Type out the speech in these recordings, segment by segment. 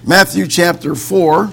Matthew chapter 4,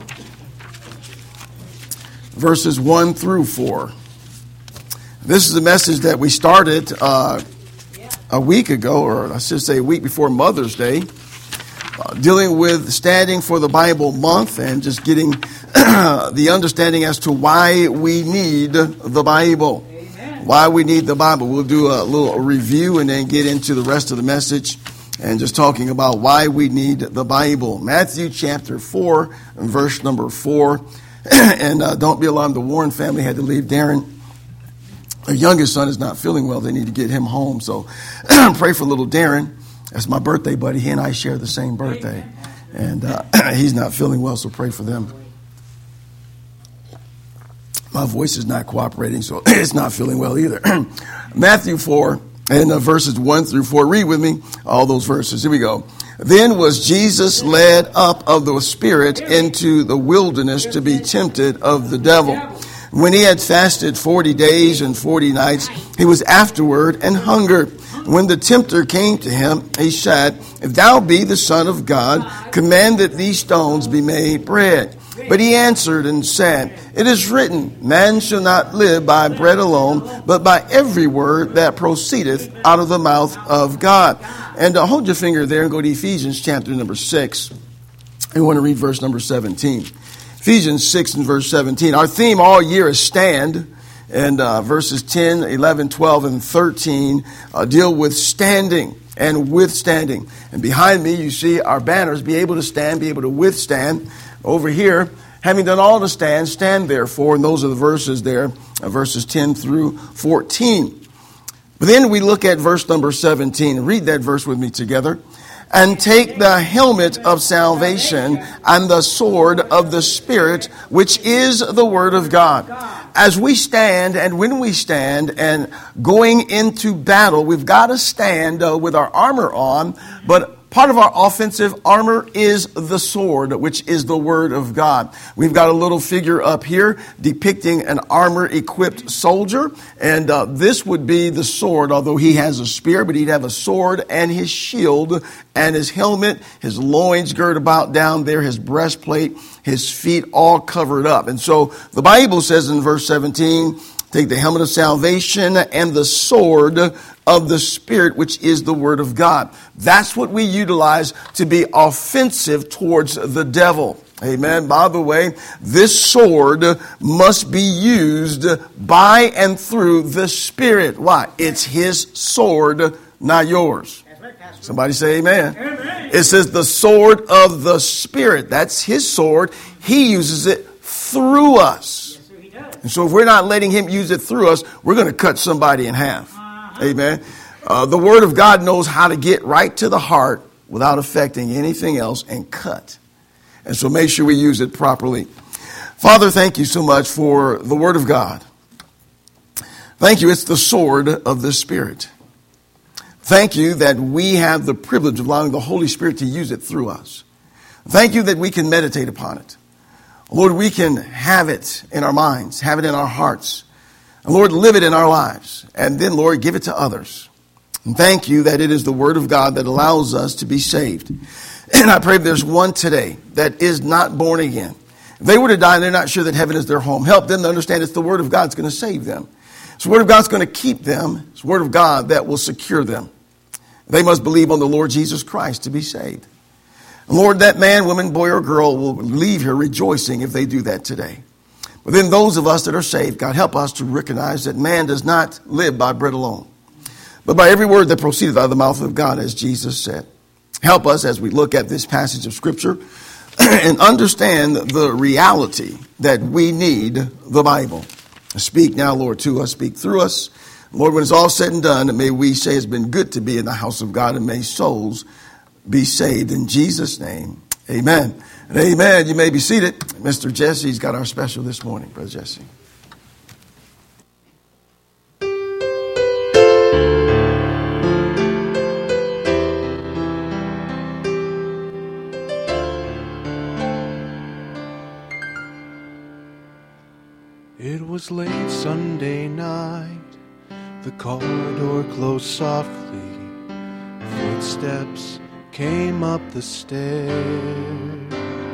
verses 1 through 4. This is a message that we started a week ago, or I should say a week before Mother's Day, dealing with Standing for the Bible Month and just getting the understanding as to why we need the Bible. Amen. Why we need the Bible. We'll do a little review and then get into the rest of the message and just talking about why we need the Bible. Matthew chapter 4, verse number 4. And don't be alarmed, the Warren family had to leave Darren. Their youngest son is not feeling well. They need to get him home. So pray for little Darren. That's my birthday buddy. He and I share the same birthday. And he's not feeling well, so pray for them. My voice is not cooperating, so it's not feeling well either. Matthew 4 and verses 1 through 4. Read with me all those verses. Here we go. Then was Jesus led up of the Spirit into the wilderness to be tempted of the devil. When he had fasted 40 days and 40 nights, he was afterward and hungered. When the tempter came to him, he said, If thou be the Son of God, command that these stones be made bread. But he answered and said, It is written, Man shall not live by bread alone, but by every word that proceedeth out of the mouth of God. And hold your finger there and go to Ephesians chapter number 6. I want to read verse number 17. Ephesians 6 and verse 17. Our theme all year is stand. And verses 10, 11, 12, and 13 deal with standing and withstanding. And behind me, you see our banners, be able to stand, be able to withstand. Over here, having done all to stand, stand therefore. And those are the verses there, verses 10 through 14. But then we look at verse number 17. Read that verse with me together. And take the helmet of salvation and the sword of the Spirit, which is the word of God. As we stand, and when we stand, and going into battle, we've got to stand with our armor on, but part of our offensive armor is the sword, which is the word of God. We've got a little figure up here depicting an armor-equipped soldier, and this would be the sword, although he has a spear, but he'd have a sword and his shield and his helmet, his loins girt about down there, his breastplate, his feet all covered up. And so the Bible says in verse 17, take the helmet of salvation and the sword of the Spirit, which is the word of God. That's what we utilize to be offensive towards the devil. Amen. By the way, this sword must be used by and through the Spirit. Why? It's his sword, not yours. Somebody say amen. Amen. It says the sword of the Spirit. That's his sword. He uses it through us. Yes, sir, he does. And so if we're not letting him use it through us, we're going to cut somebody in half. Amen. The word of God knows how to get right to the heart without affecting anything else and cut. And so make sure we use it properly. Father, thank you so much for the word of God. Thank you. It's the sword of the Spirit. Thank you that we have the privilege of allowing the Holy Spirit to use it through us. Thank you that we can meditate upon it. Lord, we can have it in our minds, have it in our hearts. And Lord, live it in our lives. And then, Lord, give it to others. And thank you that it is the word of God that allows us to be saved. And I pray there's one today that is not born again. If they were to die and they're not sure that heaven is their home, help them to understand it's the word of God that's going to save them. It's the word of God that's going to keep them. It's the word of God that will secure them. They must believe on the Lord Jesus Christ to be saved. And Lord, that man, woman, boy, or girl will leave here rejoicing if they do that today. But then those of us that are saved, God, help us to recognize that man does not live by bread alone, but by every word that proceedeth out of the mouth of God, as Jesus said. Help us as we look at this passage of Scripture and understand the reality that we need the Bible. Speak now, Lord, to us. Speak through us. Lord, when it's all said and done, may we say it's been good to be in the house of God, and may souls be saved. In Jesus' name, amen. And amen. You may be seated. Mr. Jesse's got our special this morning, Brother Jesse. It was late Sunday night. The car door closed softly. Footsteps came up the stairs.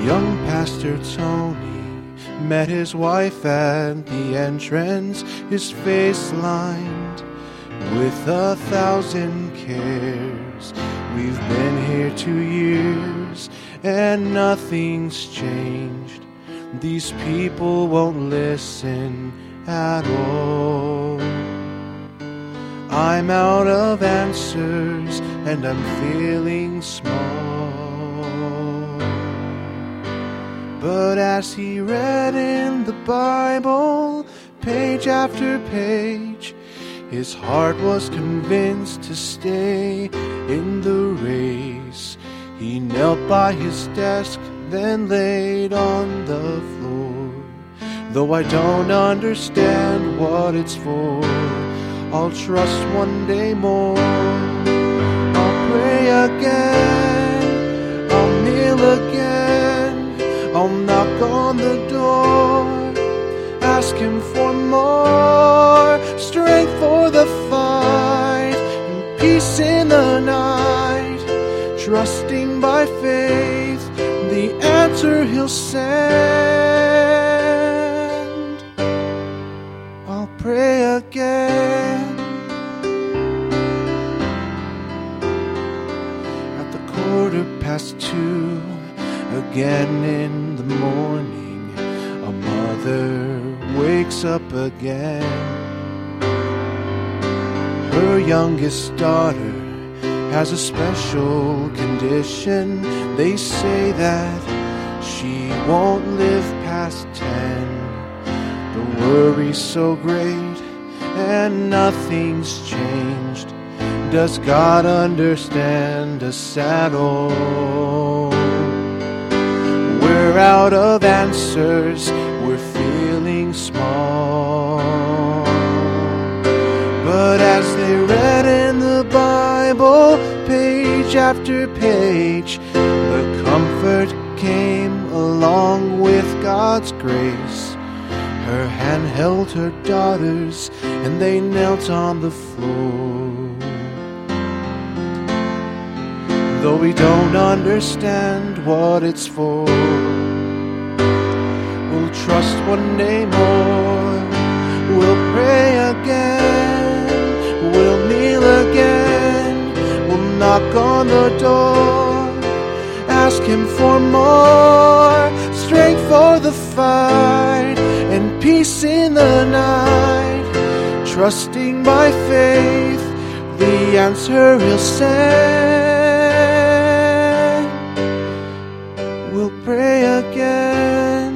Young Pastor Tony met his wife at the entrance, his face lined with 1,000 cares. We've been here 2 years and nothing's changed. These people won't listen at all. I'm out of answers and I'm feeling small. But as he read in the Bible, page after page, his heart was convinced to stay in the race. He knelt by his desk, then laid on the floor. Though I don't understand what it's for, I'll trust one day more. I'll pray again, I'll kneel again, I'll knock on the door, ask him for more strength for the fight and peace in the night, trusting by faith the answer he'll send. I'll pray again. At the 2:15, again in the morning, a mother wakes up again. Her youngest daughter has a special condition. They say that she won't live past 10. The worry's so great and nothing's changed. Does God understand us at all? We're out of answers, we're feeling small. But as they read in the Bible, page after page, the comfort came along with God's grace. Her hand held her daughter's, and they knelt on the floor. Though we don't understand what it's for, we'll trust one day more. We'll pray again, we'll kneel again, we'll knock on the door, ask him for more strength for the fight and peace in the night, trusting by faith the answer he'll send. We'll pray again.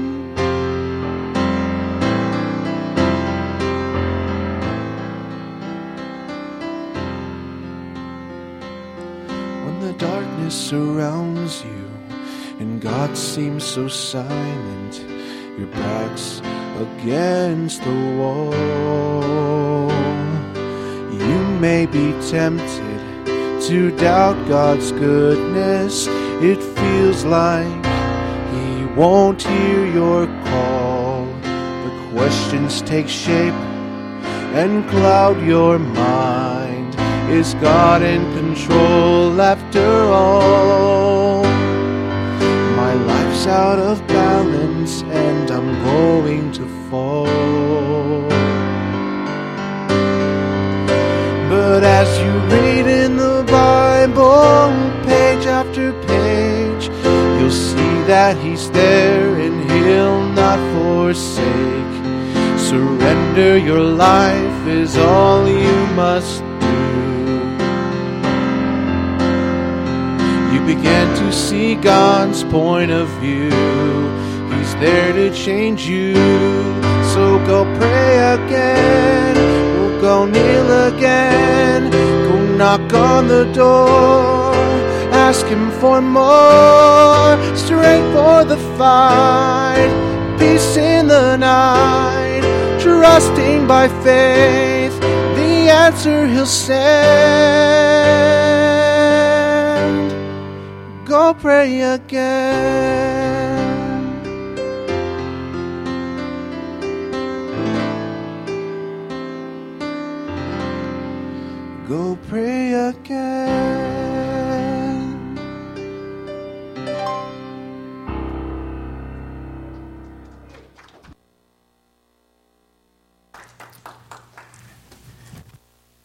When the darkness surrounds you and God seems so silent, your back's against the wall, you may be tempted to doubt God's goodness. It feels like He won't hear your call. The questions take shape and cloud your mind. Is God in control after all? My life's out of balance and I'm going to fall. But as you read in the Bible, page after page, you'll see that He's there and He'll not forsake. Surrender your life is all you must do. You begin to see God's point of view. He's there to change you. So go pray again, we'll go kneel again, go knock on the door, ask Him for more strength for the fight, peace in the night, trusting by faith the answer He'll send. Go pray again. Go pray again.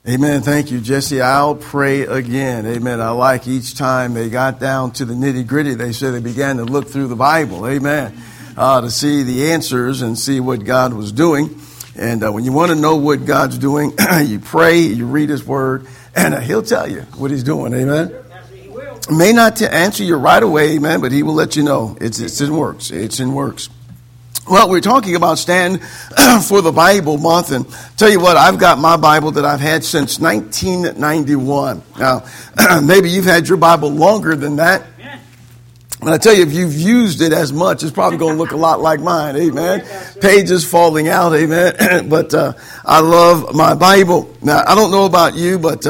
Amen. Thank you, Jesse. I'll pray again. Amen. I like each time they got down to the nitty gritty, they said they began to look through the Bible. Amen. To see the answers and see what God was doing. And when you want to know what God's doing, you pray, you read his word, and he'll tell you what he's doing. Amen. May not answer you right away, amen, but he will let you know. It's in works. It's in works. Well, we're talking about Stand for the Bible month, and tell you what, I've got my Bible that I've had since 1991. Now, maybe you've had your Bible longer than that. And I tell you, if you've used it as much, it's probably going to look a lot like mine, amen. Pages falling out, amen. But I love my Bible. Now, I don't know about you, but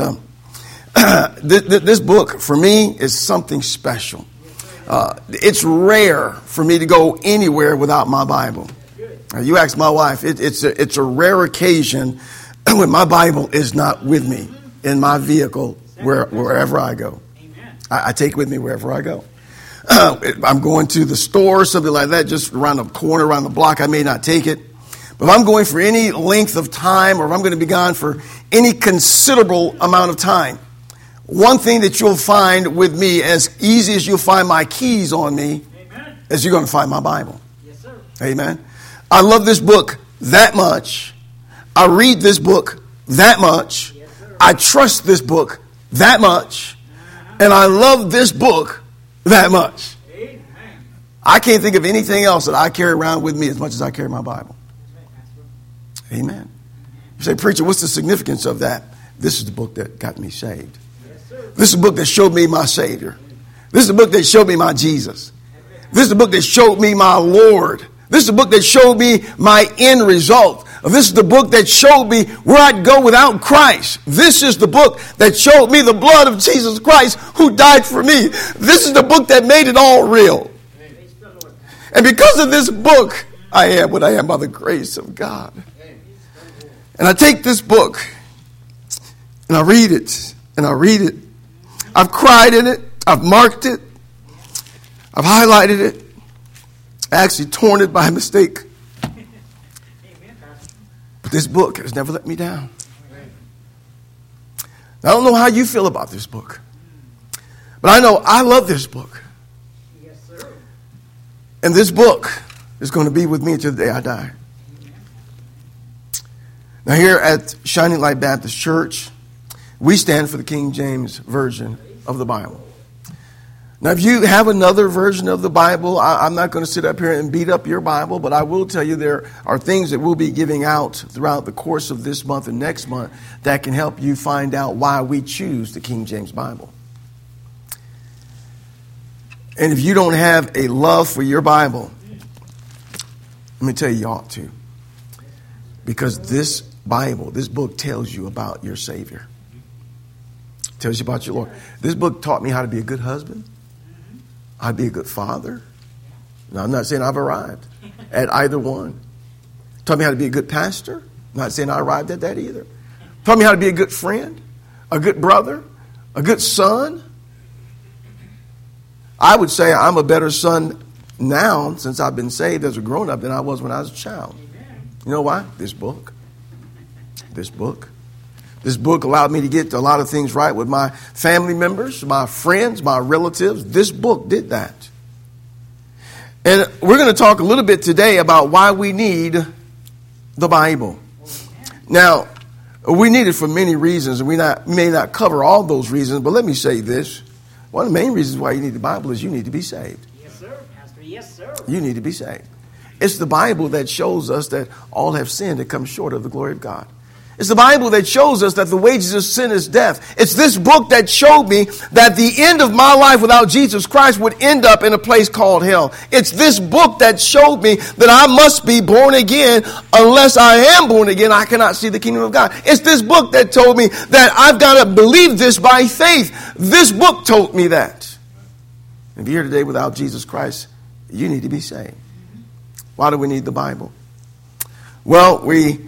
this book, for me, is something special. It's rare for me to go anywhere without my Bible. You ask my wife, it's a rare occasion when my Bible is not with me in my vehicle wherever I go. I take it with me wherever I go. I'm going to the store, something like that, just around the corner, around the block, I may not take it. But if I'm going for any length of time, or if I'm going to be gone for any considerable amount of time, one thing that you'll find with me, as easy as you'll find my keys on me, amen, is you're going to find my Bible. Yes, sir. Amen. I love this book that much. I read this book that much. Yes, sir. I trust this book that much. And I love this book that much. Amen. I can't think of anything else that I carry around with me as much as I carry my Bible. Amen. You say, preacher, what's the significance of that? This is the book that got me saved. This is a book that showed me my Savior. This is a book that showed me my Jesus. This is a book that showed me my Lord. This is a book that showed me my end result. This is the book that showed me where I'd go without Christ. This is the book that showed me the blood of Jesus Christ who died for me. This is the book that made it all real. And because of this book, I am what I am by the grace of God. And I take this book and I read it and I read it. I've cried in it. I've marked it. I've highlighted it. I actually torn it by mistake. But this book has never let me down. I don't know how you feel about this book. But I know I love this book. And this book is going to be with me until the day I die. Now here at Shining Light Baptist Church, we stand for the King James Version of the Bible. Now, if you have another version of the Bible, I'm not going to sit up here and beat up your Bible, but I will tell you there are things that we'll be giving out throughout the course of this month and next month that can help you find out why we choose the King James Bible. And if you don't have a love for your Bible, let me tell you, you ought to. Because this Bible, this book tells you about your Savior. Tells you about your Lord. This book taught me how to be a good husband. How to be a good father. Now, I'm not saying I've arrived at either one. Taught me how to be a good pastor. I'm not saying I arrived at that either. Taught me how to be a good friend, a good brother, a good son. I would say I'm a better son now since I've been saved as a grown-up than I was when I was a child. You know why? This book. This book. This book allowed me to get a lot of things right with my family members, my friends, my relatives. This book did that. And we're going to talk a little bit today about why we need the Bible. Now, we need it for many reasons, and we may not cover all those reasons, but let me say this. One of the main reasons why you need the Bible is you need to be saved. Yes, sir, Pastor. Yes, sir. You need to be saved. It's the Bible that shows us that all have sinned and come short of the glory of God. It's the Bible that shows us that the wages of sin is death. It's this book that showed me that the end of my life without Jesus Christ would end up in a place called hell. It's this book that showed me that I must be born again. Unless I am born again, I cannot see the kingdom of God. It's this book that told me that I've got to believe this by faith. This book told me that. If you're here today without Jesus Christ, you need to be saved. Why do we need the Bible? Well, we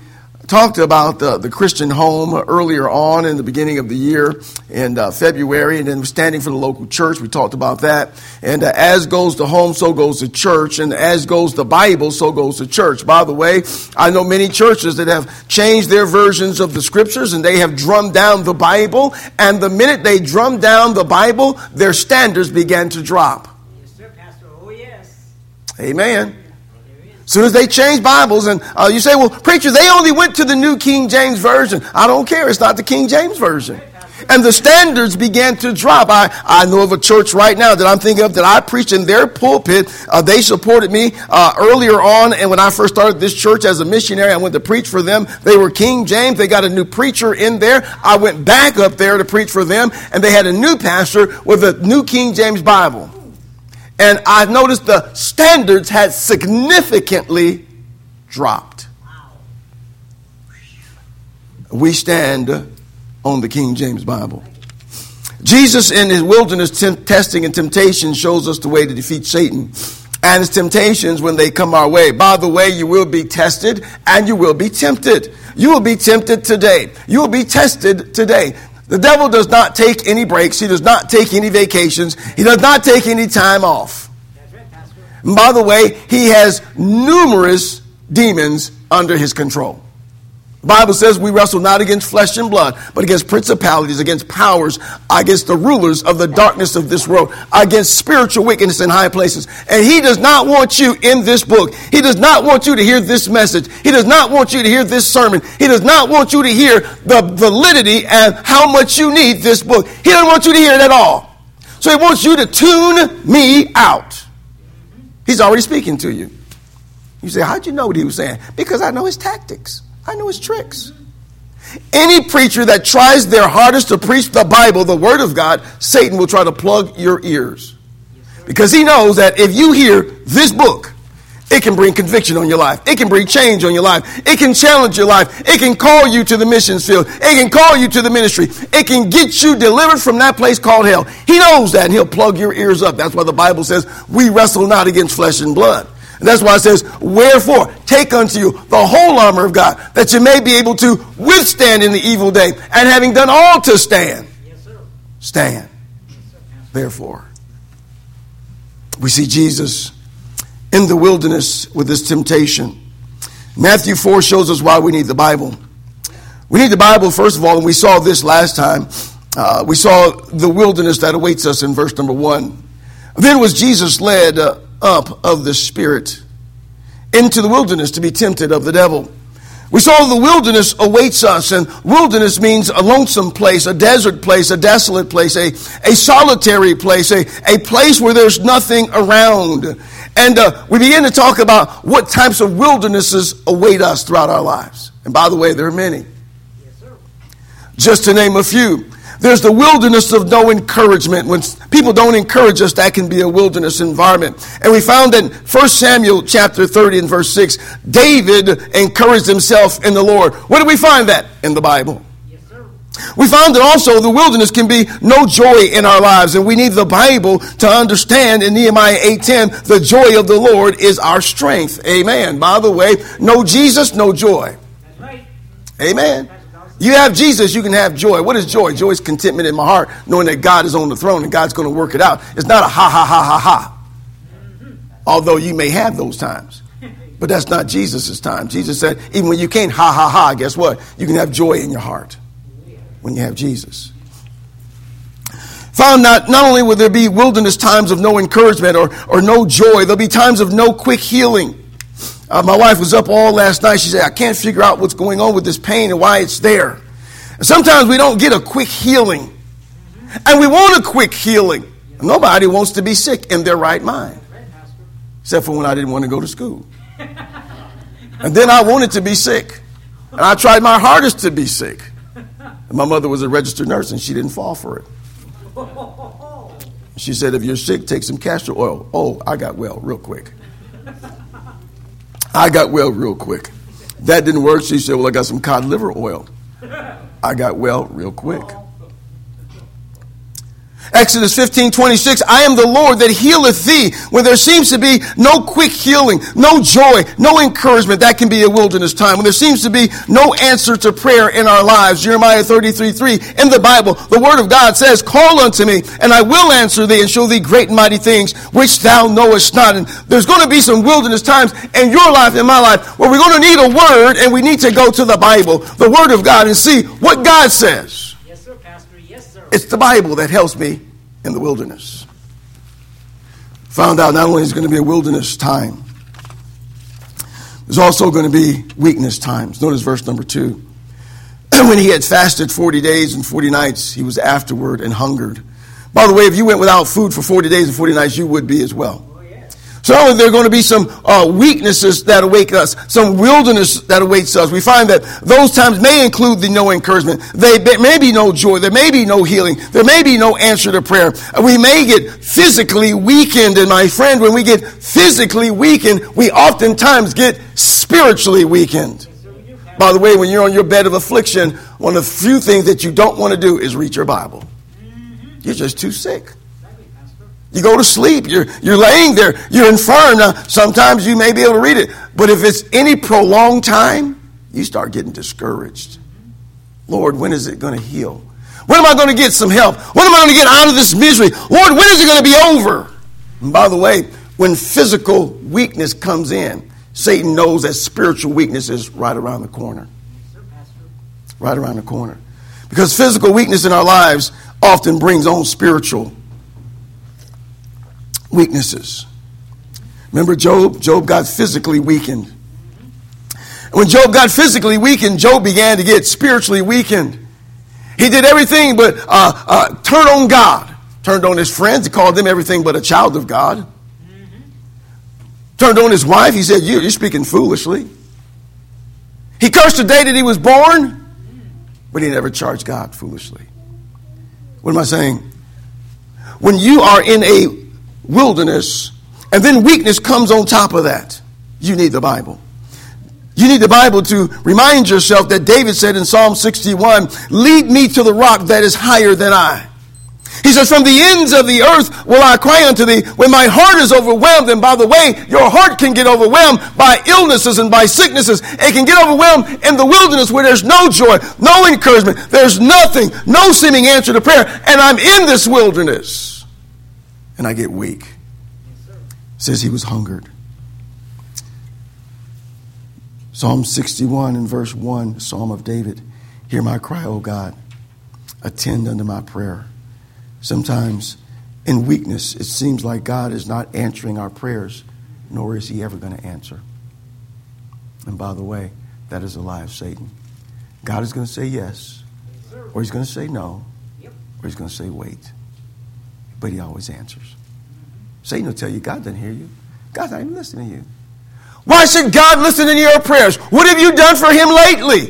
talked about the Christian home earlier on in the beginning of the year in February, and then standing for the local church. We talked about that. And as goes the home, so goes the church. And as goes the Bible, so goes the church. By the way, I know many churches that have changed their versions of the scriptures, and they have drummed down the Bible. And the minute they drummed down the Bible, their standards began to drop. Yes, sir, Pastor. Oh, yes. Amen. As soon as they change Bibles, and you say, well, preacher, they only went to the New King James Version. I don't care. It's not the King James Version. And the standards began to drop. I know of a church right now that I'm thinking of that I preached in their pulpit. They supported me earlier on. And when I first started this church as a missionary, I went to preach for them. They were King James. They got a new preacher in there. I went back up there to preach for them. And they had a new pastor with a New King James Bible. And I noticed the standards had significantly dropped. We stand on the King James Bible. Jesus in his wilderness testing and temptation shows us the way to defeat Satan and his temptations when they come our way. By the way, you will be tested and you will be tempted. You will be tempted today. You will be tested today. The devil does not take any breaks. He does not take any vacations. He does not take any time off. That's right, Pastor. And by the way, he has numerous demons under his control. The Bible says we wrestle not against flesh and blood, but against principalities, against powers, against the rulers of the darkness of this world, against spiritual wickedness in high places. And he does not want you in this book. He does not want you to hear this message. He does not want you to hear this sermon. He does not want you to hear the validity and how much you need this book. He doesn't want you to hear it at all. So he wants you to tune me out. He's already speaking to you. You say, how'd you know what he was saying? Because I know his tactics. I know his tricks. Any preacher that tries their hardest to preach the Bible, the Word of God, Satan will try to plug your ears. Because he knows that if you hear this book, it can bring conviction on your life. It can bring change on your life. It can challenge your life. It can call you to the missions field. It can call you to the ministry. It can get you delivered from that place called hell. He knows that, and he'll plug your ears up. That's why the Bible says we wrestle not against flesh and blood. And that's why it says, wherefore, take unto you the whole armor of God, that you may be able to withstand in the evil day, and having done all to stand, Yes, sir. stand. Yes, sir, Pastor. Therefore, we see Jesus in the wilderness with this temptation. Matthew 4 shows us why we need the Bible. We need the Bible, first of all, and we saw this last time. We saw the wilderness that awaits us in verse number 1. Then was Jesus led up of the Spirit into the wilderness to be tempted of the devil. We saw the wilderness awaits us, and wilderness means a lonesome place, a desert place, a desolate place, a solitary place, a place where there's nothing around. And we begin to talk about what types of wildernesses await us throughout our lives. And by the way, there are many. Yes, sir. Just to name a few. There's the wilderness of no encouragement. When people don't encourage us, that can be a wilderness environment. And we found that in 1 Samuel chapter 30 and verse 6, David encouraged himself in the Lord. Where do we find that? In the Bible. Yes, sir. We found that also the wilderness can be no joy in our lives, and we need the Bible to understand in Nehemiah 8:10, the joy of the Lord is our strength. Amen. By the way, no Jesus, no joy. That's right. Amen. You have Jesus, you can have joy. What is joy? Joy is contentment in my heart, knowing that God is on the throne and God's going to work it out. It's not a ha, ha, ha, ha, ha. Although you may have those times. But that's not Jesus' time. Jesus said, even when you can't ha, ha, ha, guess what? You can have joy in your heart when you have Jesus. Found not only will there be wilderness times of no encouragement or no joy, there'll be times of no quick healing. My wife was up all last night. She said, I can't figure out what's going on with this pain and why it's there. And sometimes we don't get a quick healing. And we want a quick healing. Nobody wants to be sick in their right mind. Except for when I didn't want to go to school. And then I wanted to be sick. And I tried my hardest to be sick. And my mother was a registered nurse and she didn't fall for it. She said, if you're sick, take some castor oil. Oh, I got well real quick. I got well real quick. That didn't work. She said, well, I got some cod liver oil. I got well real quick. Exodus 15:26, I am the Lord that healeth thee. When there seems to be no quick healing, no joy, no encouragement, that can be a wilderness time. When there seems to be no answer to prayer in our lives, Jeremiah 33:3, in the Bible, the Word of God says, call unto me, and I will answer thee and show thee great and mighty things which thou knowest not. And there's going to be some wilderness times in your life, in my life, where we're going to need a word, and we need to go to the Bible, the Word of God, and see what God says. Yes, sir, Pastor. Yes, sir. It's the Bible that helps me in the wilderness. Found out not only is it going to be a wilderness time, there's also going to be weakness times. Notice verse number 2. When he had fasted 40 days and 40 nights, he was afterward and hungered. By the way, if you went without food for 40 days and 40 nights, you would be as well. So there are going to be some weaknesses that await us, some wilderness that awaits us. We find that those times may include the no encouragement. There may be no joy. There may be no healing. There may be no answer to prayer. We may get physically weakened. And my friend, when we get physically weakened, we oftentimes get spiritually weakened. By the way, when you're on your bed of affliction, one of the few things that you don't want to do is read your Bible. You're just too sick. You go to sleep. You're laying there. You're infirm. Now, sometimes you may be able to read it. But if it's any prolonged time, you start getting discouraged. Lord, when is it going to heal? When am I going to get some help? When am I going to get out of this misery? Lord, when is it going to be over? And by the way, when physical weakness comes in, Satan knows that spiritual weakness is right around the corner. Right around the corner. Because physical weakness in our lives often brings on spiritual weaknesses. Remember Job? Job got physically weakened. When Job got physically weakened, Job began to get spiritually weakened. He did everything but turn on God. Turned on his friends. He called them everything but a child of God. Turned on his wife. He said, you're speaking foolishly. He cursed the day that he was born, but he never charged God foolishly. What am I saying? When you are in a wilderness, and then weakness comes on top of that, you need the Bible. You need the Bible to remind yourself that David said in Psalm 61, lead me to the rock that is higher than I. He says, from the ends of the earth will I cry unto thee when my heart is overwhelmed. And by the way, your heart can get overwhelmed by illnesses and by sicknesses. It can get overwhelmed in the wilderness where there's no joy, no encouragement. There's nothing, no seeming answer to prayer. And I'm in this wilderness. And I get weak. It says he was hungered. Psalm 61 and verse 1, Psalm of David. Hear my cry, O God. Attend unto my prayer. Sometimes in weakness, it seems like God is not answering our prayers, nor is he ever going to answer. And by the way, that is a lie of Satan. God is going to say yes, or he's going to say no, or he's going to say wait. But he always answers. Satan will tell you, God doesn't hear you. God's not even listening to you. Why should God listen to your prayers? What have you done for him lately?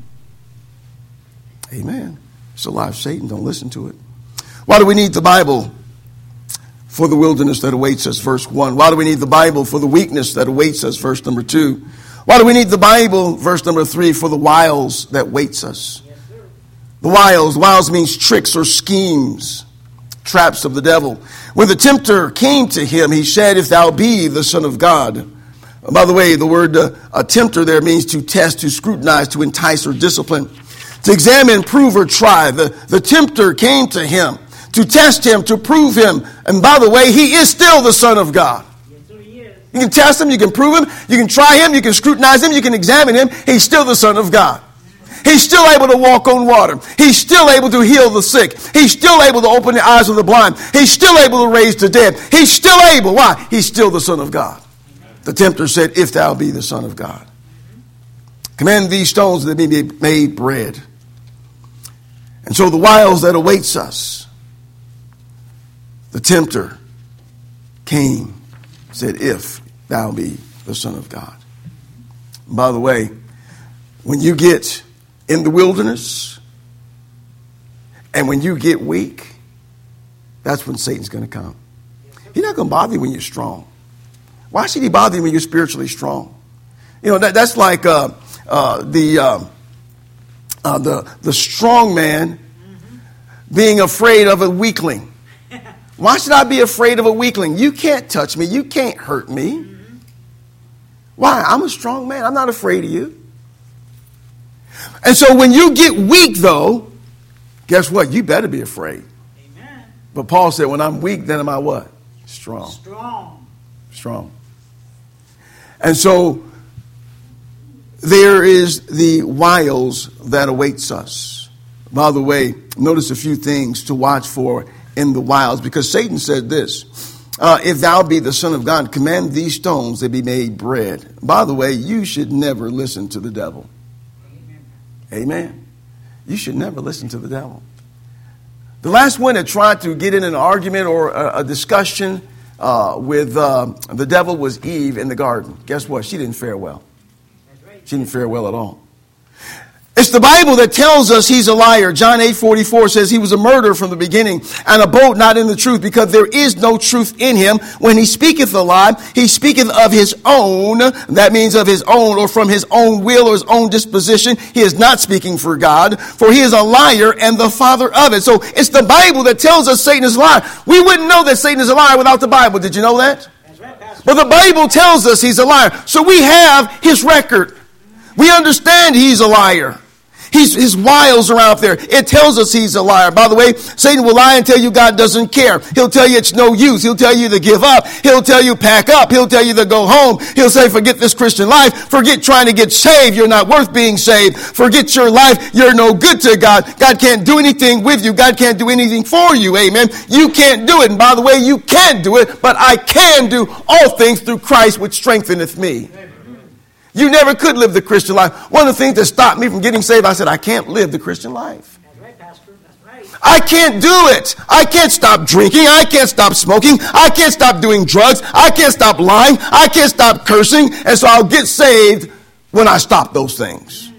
Amen. It's a lie of Satan. Don't listen to it. Why do we need the Bible for the wilderness that awaits us? Verse 1. Why do we need the Bible for the weakness that awaits us? Verse number 2. Why do we need the Bible? Verse number 3. For the wiles that waits us. The wiles. Wiles means tricks or schemes. Traps of the devil. When the tempter came to him, he said, if thou be the Son of God. By the way, the word a tempter there means to test, to scrutinize, to entice or discipline, to examine, prove, or try. The tempter came to him to test him, to prove him. And by the way, he is still the Son of God. Yes, sir, he is. You can test him, you can prove him, you can try him, you can scrutinize him, you can examine him. He's still the Son of God. He's still able to walk on water. He's still able to heal the sick. He's still able to open the eyes of the blind. He's still able to raise the dead. He's still able. Why? He's still the Son of God. The tempter said, if thou be the Son of God, command these stones that be made bread. And so the wiles that awaits us, the tempter came, said, if thou be the Son of God. And by the way, when you get in the wilderness and when you get weak, that's when Satan's going to come. He's not going to bother you when you're strong. Why should he bother you when you're spiritually strong? You know, that's like the strong man being afraid of a weakling. Why should I be afraid of a weakling? You can't touch me. You can't hurt me. Why? I'm a strong man. I'm not afraid of you. And so when you get weak, though, guess what? You better be afraid. Amen. But Paul said, when I'm weak, then am I what? Strong. Strong. And so there is the wiles that awaits us. By the way, notice a few things to watch for in the wiles, because Satan said this, if thou be the Son of God, command these stones to be made bread. By the way, you should never listen to the devil. Amen. You should never listen to the devil. The last one that tried to get in an argument or a discussion with the devil was Eve in the garden. Guess what? She didn't fare well. She didn't fare well at all. It's the Bible that tells us he's a liar. John 8:44 says he was a murderer from the beginning and abode not in the truth, because there is no truth in him. When he speaketh a lie, he speaketh of his own. That means of his own, or from his own will or his own disposition. He is not speaking for God, for he is a liar and the father of it. So it's the Bible that tells us Satan is a liar. We wouldn't know that Satan is a liar without the Bible. Did you know that? That's right, Pastor. But the Bible tells us he's a liar. So we have his record. We understand he's a liar. His wiles are out there. It tells us he's a liar. By the way, Satan will lie and tell you God doesn't care. He'll tell you it's no use. He'll tell you to give up. He'll tell you pack up. He'll tell you to go home. He'll say forget this Christian life. Forget trying to get saved. You're not worth being saved. Forget your life. You're no good to God. God can't do anything with you. God can't do anything for you. Amen. You can't do it. And by the way, you can do it, but I can do all things through Christ which strengtheneth me. You never could live the Christian life. One of the things that stopped me from getting saved, I said, I can't live the Christian life. That's right, Pastor. That's right. I can't do it. I can't stop drinking. I can't stop smoking. I can't stop doing drugs. I can't stop lying. I can't stop cursing. And so I'll get saved when I stop those things.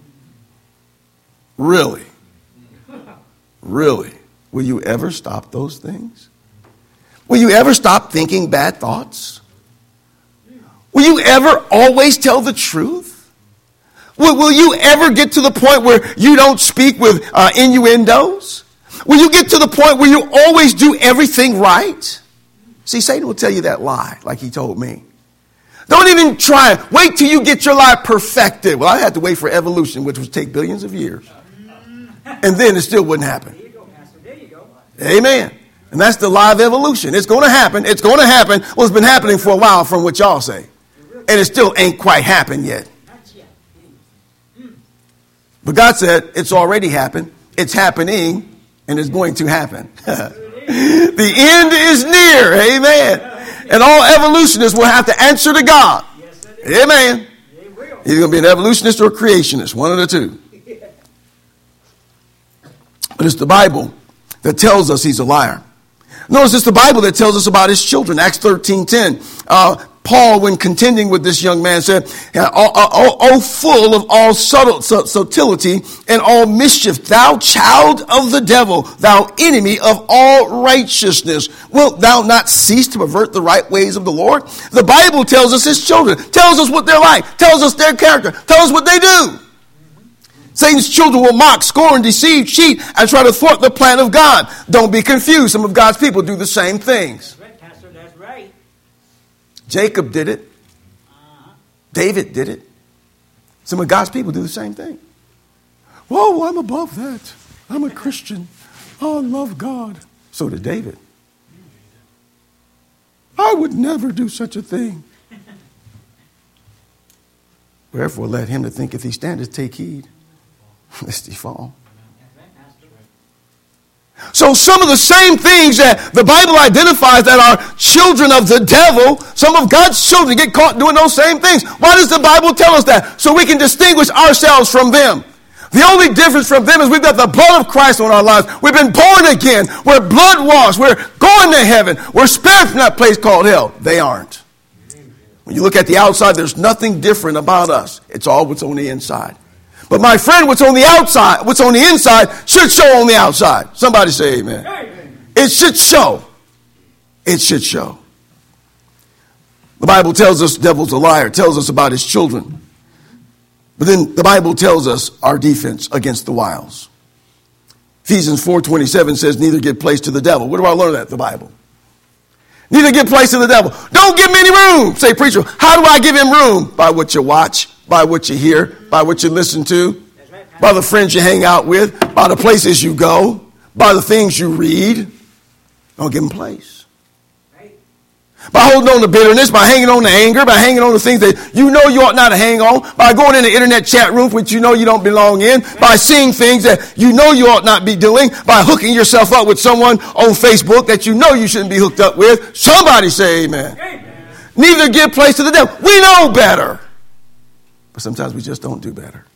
Really? Really? Will you ever stop those things? Will you ever stop thinking bad thoughts? Will you ever always tell the truth? Will you ever get to the point where you don't speak with innuendos? Will you get to the point where you always do everything right? See, Satan will tell you that lie, like he told me. Don't even try. Wait till you get your life perfected. Well, I had to wait for evolution, which would take billions of years. And then it still wouldn't happen. There you go, Pastor. There you go. Amen. And that's the lie of evolution. It's going to happen. It's going to happen. Well, it's been happening for a while from what y'all say. And it still ain't quite happened yet. But God said it's already happened. It's happening. And it's going to happen. The end is near. Amen. And all evolutionists will have to answer to God. Amen. You're going to be an evolutionist or a creationist. One of the two. But it's the Bible that tells us he's a liar. Notice it's the Bible that tells us about his children. Acts 13:10. Paul, when contending with this young man, said, "O full of all subtlety and all mischief, thou child of the devil, thou enemy of all righteousness, wilt thou not cease to pervert the right ways of the Lord?" The Bible tells us his children, tells us what they're like, tells us their character, tells us what they do. Satan's children will mock, scorn, deceive, cheat, and try to thwart the plan of God. Don't be confused. Some of God's people do the same things. That's right, Pastor. That's right. Jacob did it. David did it. Some of God's people do the same thing. Whoa, I'm above that. I'm a Christian. Oh, I love God. So did David. I would never do such a thing. Wherefore let him that thinketh he standeth take heed, lest he fall. So some of the same things that the Bible identifies that are children of the devil, some of God's children get caught doing those same things. Why does the Bible tell us that? So we can distinguish ourselves from them. The only difference from them is we've got the blood of Christ on our lives. We've been born again. We're blood washed. We're going to heaven. We're spared from that place called hell. They aren't. When you look at the outside, there's nothing different about us. It's all what's on the inside. But my friend, what's on the outside, what's on the inside should show on the outside. Somebody say amen. It should show. It should show. The Bible tells us the devil's a liar. It tells us about his children. But then the Bible tells us our defense against the wiles. Ephesians 4:27 says, neither give place to the devil. Where do I learn that? The Bible. Neither give place to the devil. Don't give him any room. Say, preacher, how do I give him room? By what you watch, by what you hear, by what you listen to, by the friends you hang out with, by the places you go, by the things you read. Don't give him place. By holding on to bitterness, by hanging on to anger, by hanging on to things that you know you ought not to hang on, by going in the internet chat room which you know you don't belong in, by seeing things that you know you ought not be doing, by hooking yourself up with someone on Facebook that you know you shouldn't be hooked up with. Somebody say amen. Amen. Neither give place to the devil. We know better. But sometimes we just don't do better.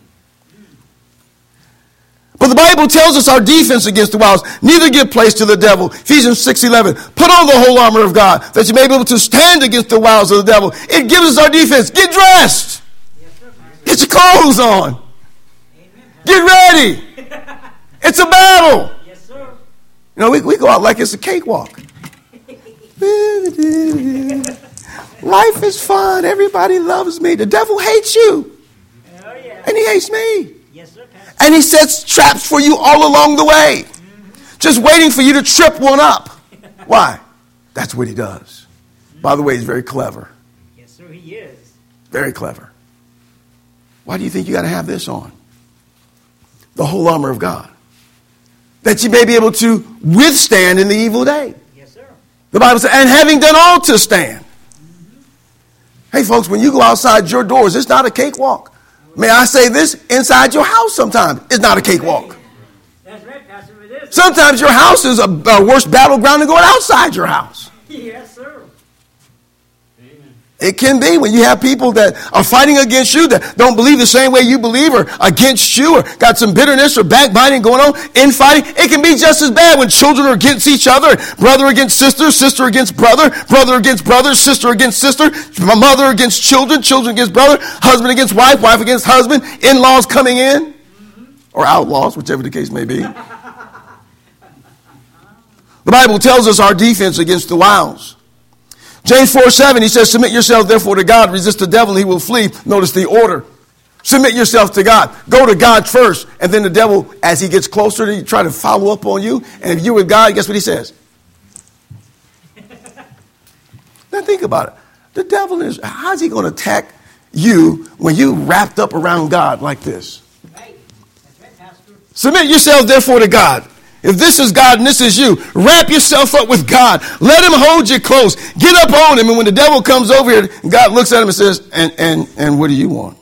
But the Bible tells us our defense against the wiles. Neither give place to the devil. Ephesians 6:11. Put on the whole armor of God, that you may be able to stand against the wiles of the devil. It gives us our defense. Get dressed. Get your clothes on. Get ready. It's a battle. Yes, sir. You know, we go out like it's a cakewalk. Life is fun. Everybody loves me. The devil hates you. Oh, yeah. And he hates me. Yes, sir, Pastor. And he sets traps for you all along the way. Just waiting for you to trip one up. Why? That's what he does. By the way, he's very clever. Yes, sir, he is. Very clever. Why do you think you got to have this on? The whole armor of God. That you may be able to withstand in the evil day. Yes, sir. The Bible says, and having done all to stand. Hey, folks, when you go outside your doors, it's not a cakewalk. May I say this? Inside your house sometimes it's not a cakewalk. That's right, Pastor, it is. Sometimes your house is a worse battleground than going outside your house. Yes, sir. It can be when you have people that are fighting against you, that don't believe the same way you believe, or against you, or got some bitterness or backbiting going on, infighting. It can be just as bad when children are against each other, brother against sister, sister against brother, brother against brother, sister against sister, mother against children, children against brother, husband against wife, wife against husband, in-laws coming in, or outlaws, whichever the case may be. The Bible tells us our defense against the wiles. James 4:7, he says, submit yourself therefore to God, resist the devil, and he will flee. Notice the order. Submit yourself to God. Go to God first, and then the devil, as he gets closer to you, try to follow up on you. And if you're with God, guess what he says? Now think about it. The devil is, how's he going to attack you when you wrapped up around God like this? Right. That's right, Pastor. Submit yourself therefore to God. If this is God and this is you, wrap yourself up with God. Let him hold you close. Get up on him. And when the devil comes over here, God looks at him and says, and what do you want?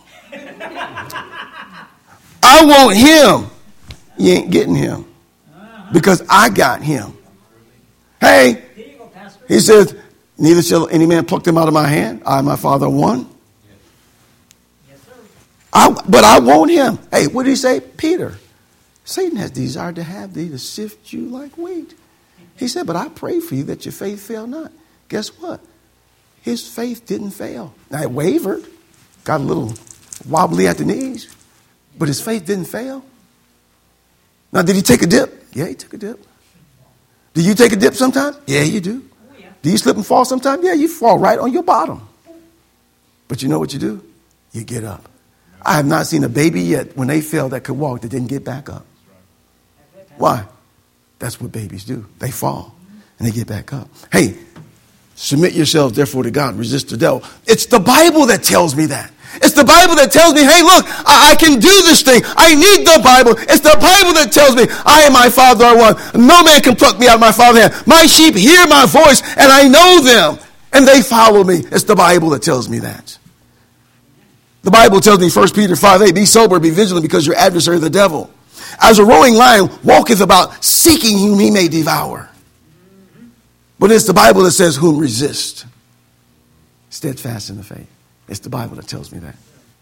I want him. You ain't getting him. Because I got him. Hey, Here you go, Pastor. he says, neither shall any man pluck them out of my hand. I and my Father are one. Yes, sir. But I want him. Hey, what did he say? Peter. Satan has desired to have thee to sift you like wheat. He said, but I pray for you that your faith fail not. Guess what? His faith didn't fail. Now it wavered, got a little wobbly at the knees, but his faith didn't fail. Now, did he take a dip? Yeah, he took a dip. Do you take a dip sometimes? Yeah, you do. Oh, yeah. Do you slip and fall sometimes? Yeah, you fall right on your bottom. But you know what you do? You get up. I have not seen a baby yet when they fell that could walk that didn't get back up. Why? That's what babies do. They fall and they get back up. Hey, submit yourselves therefore to God. Resist the devil. It's the Bible that tells me that. It's the Bible that tells me, hey, look, I can do this thing. I need the Bible. It's the Bible that tells me I and my Father are one. No man can pluck me out of my Father's hand. My sheep hear my voice and I know them and they follow me. It's the Bible that tells me that. The Bible tells me, 1 Peter 5:8, be sober, be vigilant, because your adversary, the devil, as a roaring lion, walketh about, seeking whom he may devour. But it's the Bible that says, whom resist. Steadfast in the faith. It's the Bible that tells me that.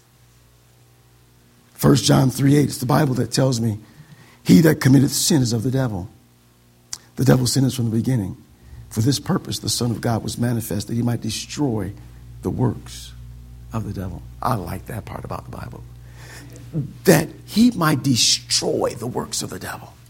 1 John 3:8, it's the Bible that tells me, he that committeth sin is of the devil. The devil sinned from the beginning. For this purpose, the Son of God was manifest, that he might destroy the works of the devil. I like that part about the Bible. That he might destroy the works of the devil.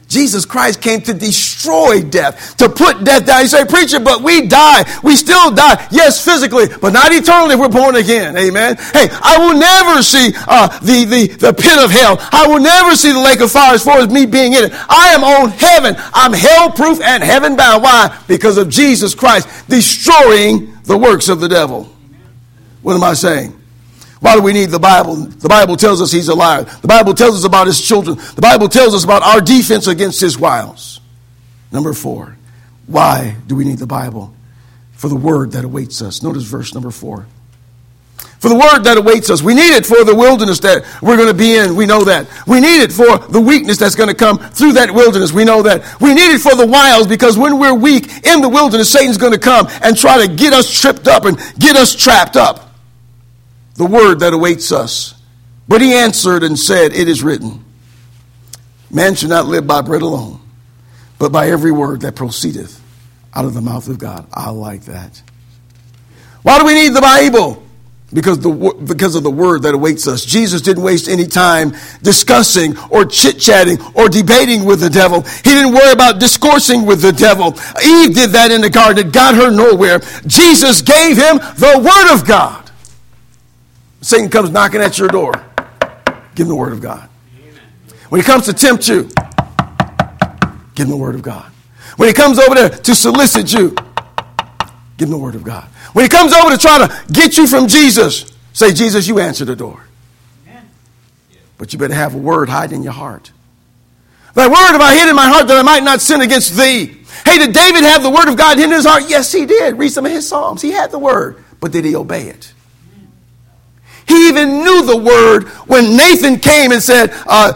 Jesus Christ came to destroy death, to put death down. You say, preacher, but we die. We still die. Yes, physically, but not eternally if we're born again. Amen. Hey, I will never see the pit of hell. I will never see the lake of fire as far as me being in it. I am on heaven. I'm hell-proof and heaven-bound. Why? Because of Jesus Christ destroying the works of the devil. What am I saying? Why do we need the Bible? The Bible tells us he's a liar. The Bible tells us about his children. The Bible tells us about our defense against his wiles. Number 4, why do we need the Bible? For the word that awaits us. Notice verse number 4. For the word that awaits us. We need it for the wilderness that we're going to be in. We know that. We need it for the weakness that's going to come through that wilderness. We know that. We need it for the wiles, because when we're weak in the wilderness, Satan's going to come and try to get us tripped up and get us trapped up. The word that awaits us. But he answered and said, it is written, man shall not live by bread alone, but by every word that proceedeth out of the mouth of God. I like that. Why do we need the Bible? Because of the word that awaits us. Jesus didn't waste any time discussing or chit-chatting or debating with the devil. He didn't worry about discoursing with the devil. Eve did that in the garden. It got her nowhere. Jesus gave him the word of God. Satan comes knocking at your door. Give him the word of God. When he comes to tempt you, give him the word of God. When he comes over there to solicit you, give him the word of God. When he comes over to try to get you from Jesus, say, Jesus, you answer the door. Amen. But you better have a word hiding in your heart. Thy word have I hid in my heart that I might not sin against thee. Hey, did David have the word of God hidden in his heart? Yes, he did. Read some of his Psalms. He had the word, but did he obey it? He even knew the word when Nathan came and said,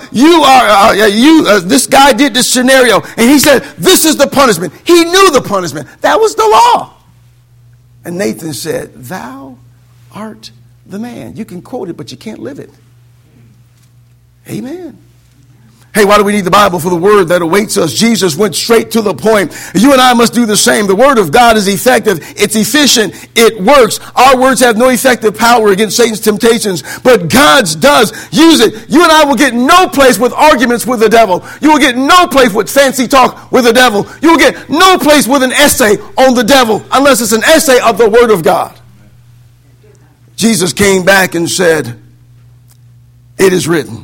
this guy did this scenario. And he said, this is the punishment. He knew the punishment. That was the law. And Nathan said, thou art the man. You can quote it, but you can't live it. Amen. Hey, why do we need the Bible? For the word that awaits us. Jesus went straight to the point. You and I must do the same. The word of God is effective. It's efficient. It works. Our words have no effective power against Satan's temptations, but God's does. Use it. You and I will get no place with arguments with the devil. You will get no place with fancy talk with the devil. You will get no place with an essay on the devil unless it's an essay of the word of God. Jesus came back and said, it is written.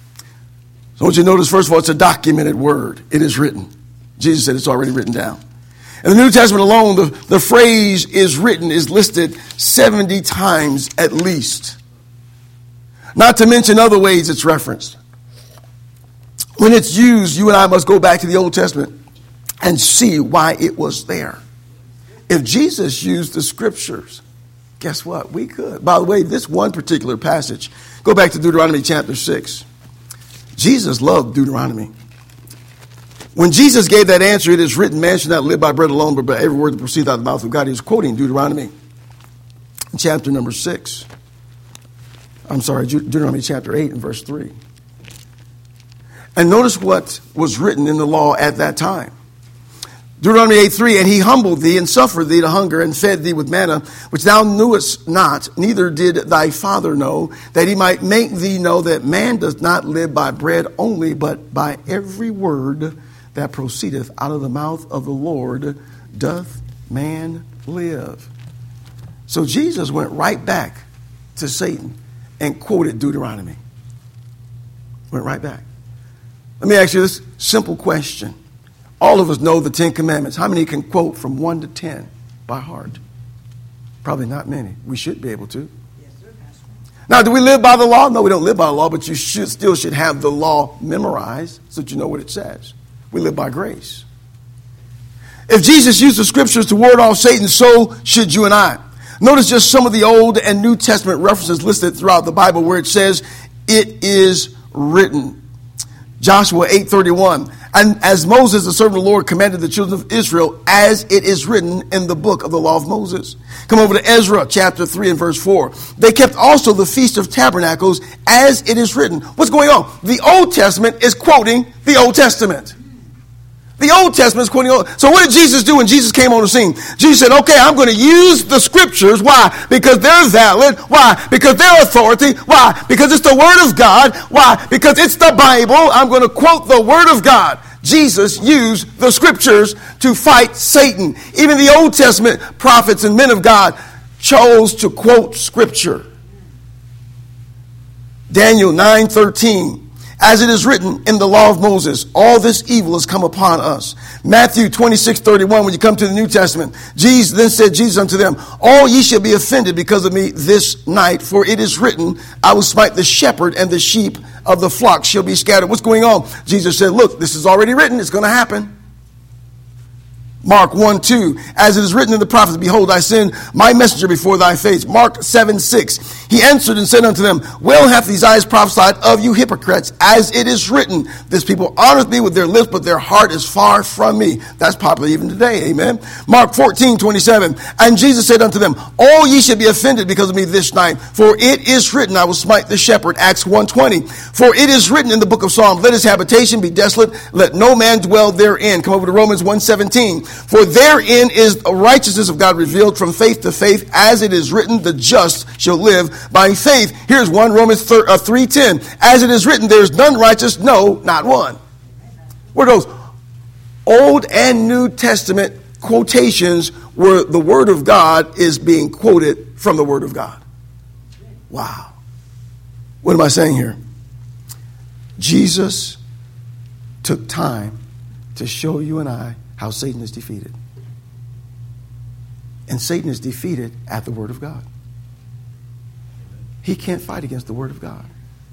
I want you to notice, first of all, it's a documented word. It is written. Jesus said it's already written down. In the New Testament alone, the phrase is written is listed 70 times at least. Not to mention other ways it's referenced. When it's used, you and I must go back to the Old Testament and see why it was there. If Jesus used the scriptures, guess what? We could. By the way, this one particular passage, go back to Deuteronomy chapter 6. Jesus loved Deuteronomy. When Jesus gave that answer, it is written, man should not live by bread alone, but by every word that proceeds out of the mouth of God. He was quoting Deuteronomy chapter number 6. Deuteronomy chapter 8 and verse 3. And notice what was written in the law at that time. Deuteronomy 8:3, and he humbled thee and suffered thee to hunger and fed thee with manna, which thou knewest not, neither did thy father know, that he might make thee know that man does not live by bread only, but by every word that proceedeth out of the mouth of the Lord doth man live. So Jesus went right back to Satan and quoted Deuteronomy. Went right back. Let me ask you this simple question. All of us know the 10 Commandments. How many can quote from 1 to 10 by heart? Probably not many. We should be able to. Yes, sir, Pastor. Now, do we live by the law? No, we don't live by the law, but you still should have the law memorized so that you know what it says. We live by grace. If Jesus used the scriptures to ward off Satan, so should you and I. Notice just some of the Old and New Testament references listed throughout the Bible where it says, it is written. Joshua 8:31. And as Moses, the servant of the Lord, commanded the children of Israel, as it is written in the book of the law of Moses. Come over to Ezra chapter 3 and verse 4. They kept also the Feast of Tabernacles as it is written. What's going on? The Old Testament is quoting the Old Testament. The Old Testament is quoting Old. So what did Jesus do when Jesus came on the scene? Jesus said, okay, I'm going to use the scriptures. Why? Because they're valid. Why? Because they're authority. Why? Because it's the word of God. Why? Because it's the Bible. I'm going to quote the word of God. Jesus used the scriptures to fight Satan. Even the Old Testament prophets and men of God chose to quote scripture. Daniel 9:13. As it is written in the law of Moses, all this evil has come upon us. Matthew 26:31, when you come to the New Testament, then said Jesus unto them, all ye shall be offended because of me this night, for it is written, I will smite the shepherd, and the sheep of the flock shall be scattered. What's going on? Jesus said, look, this is already written. It's going to happen. Mark 1:2, as it is written in the prophets, behold, I send my messenger before thy face. Mark 7:6, he answered and said unto them, well hath Isaiah prophesied of you hypocrites, as it is written, this people honoreth me with their lips, but their heart is far from me. That's popular even today, amen. Mark 14:27, and Jesus said unto them, all ye shall be offended because of me this night, for it is written, I will smite the shepherd. Acts 1:20, for it is written in the book of Psalms, let his habitation be desolate, let no man dwell therein. Come over to Romans 1:17. For therein is the righteousness of God revealed from faith to faith, as it is written, the just shall live by faith. Here's one, Romans 3:10. As it is written, there is none righteous, no, not one. Where those Old and New Testament quotations where the Word of God is being quoted from the Word of God. Wow. What am I saying here? Jesus took time to show you and I how Satan is defeated. And Satan is defeated at the word of God. He can't fight against the word of God.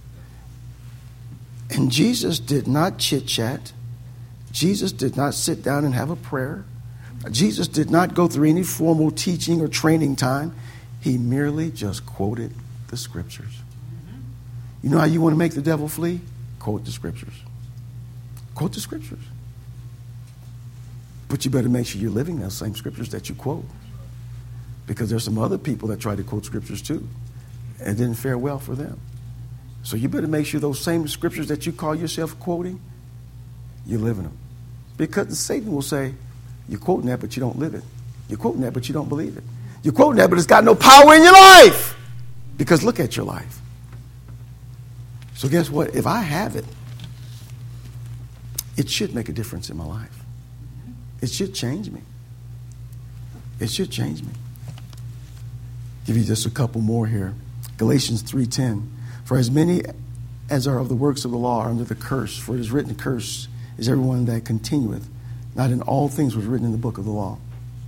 And Jesus did not chit-chat. Jesus did not sit down and have a prayer. Jesus did not go through any formal teaching or training time. He merely just quoted the scriptures. You know how you want to make the devil flee? Quote the scriptures. Quote the scriptures. But you better make sure you're living those same scriptures that you quote. Because there's some other people that try to quote scriptures too. And it didn't fare well for them. So you better make sure those same scriptures that you call yourself quoting, you're living them. Because Satan will say, you're quoting that, but you don't live it. You're quoting that, but you don't believe it. You're quoting that, but it's got no power in your life. Because look at your life. So guess what? If I have it, it should make a difference in my life. It should change me. It should change me. Give you just a couple more here. Galatians 3:10. For as many as are of the works of the law are under the curse, for it is written, cursed is everyone that continueth. Not in all things was written in the book of the law.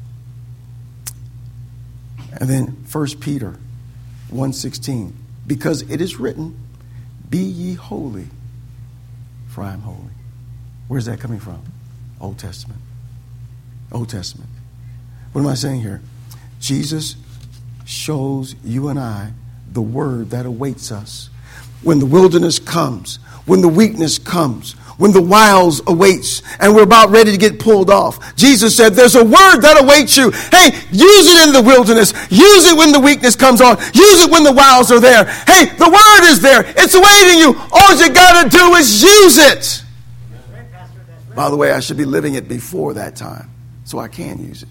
And then 1 Peter 1:16. Because it is written, be ye holy, for I am holy. Where's that coming from? Old Testament. Old Testament. What am I saying here? Jesus shows you and I the word that awaits us. When the wilderness comes, when the weakness comes, when the wiles awaits, and we're about ready to get pulled off. Jesus said, there's a word that awaits you. Hey, use it in the wilderness. Use it when the weakness comes on. Use it when the wiles are there. Hey, the word is there. It's awaiting you. All you got to do is use it. That's right, Pastor. That's right. By the way, I should be living it before that time, so I can use it.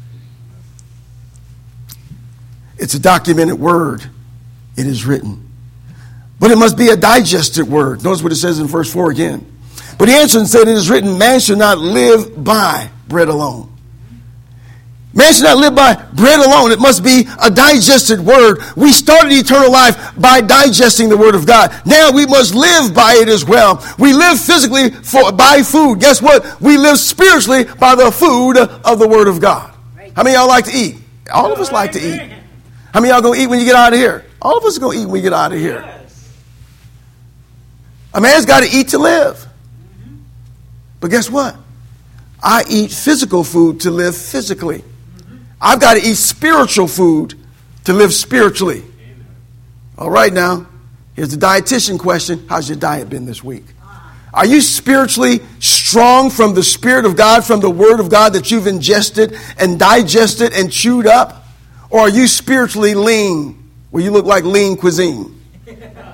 It's a documented word. It is written. But it must be a digested word. Notice what it says in verse 4 again. But he answered and said, it is written, man shall not live by bread alone. Man shall not live by bread alone. It must be a digested word. We started eternal life by digesting the word of God. Now we must live by it as well. We live physically by food. Guess what? We live spiritually by the food of the word of God. How many of y'all like to eat? All of us like to eat. How many of y'all going to eat when you get out of here? All of us are going to eat when we get out of here. A man's got to eat to live. But guess what? I eat physical food to live physically. I've got to eat spiritual food to live spiritually. All right, now, here's the dietitian question. How's your diet been this week? Are you spiritually strong from the Spirit of God, from the Word of God that you've ingested and digested and chewed up? Or are you spiritually lean, where you look like lean cuisine?